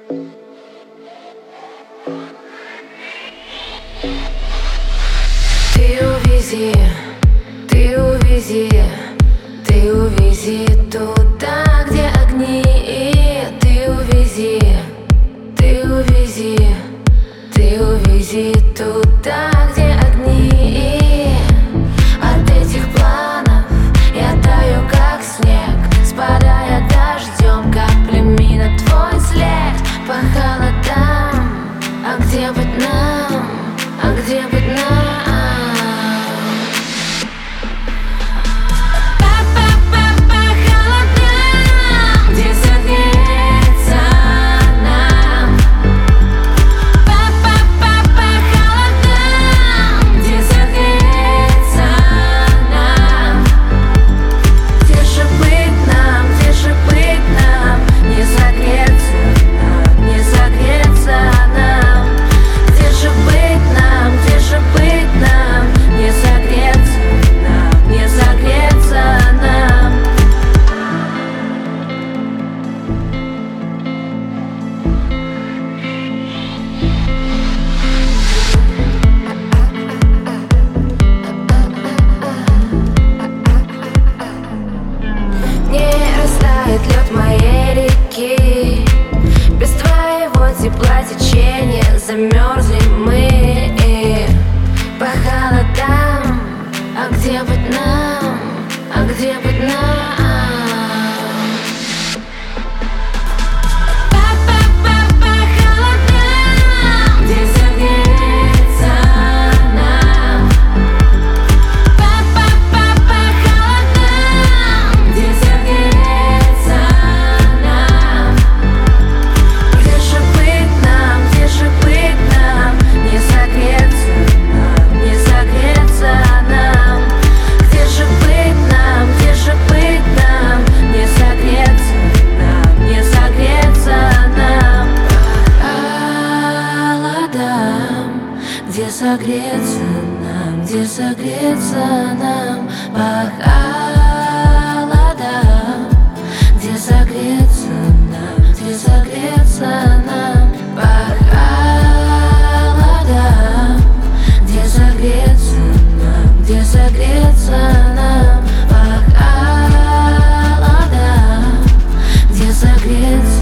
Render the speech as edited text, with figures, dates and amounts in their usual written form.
Ты увези, ты увези, ты увези туда, где огни. Ты увези, ты увези, ты увези туда, где огни. От этих планов я таю, как снег, спадая дождем каплями на твой след. По холодам, а где быть нам, а где быть нам? Лед моей реки, без твоего тепла течения замерзли мы. По холодам, а где быть нам, а где быть нам? Где согреться нам, где согреться нам по холодам? Где согреться нам, где согреться нам по холодам? Где согреться нам, где согреться нам по холодам? Где согреться?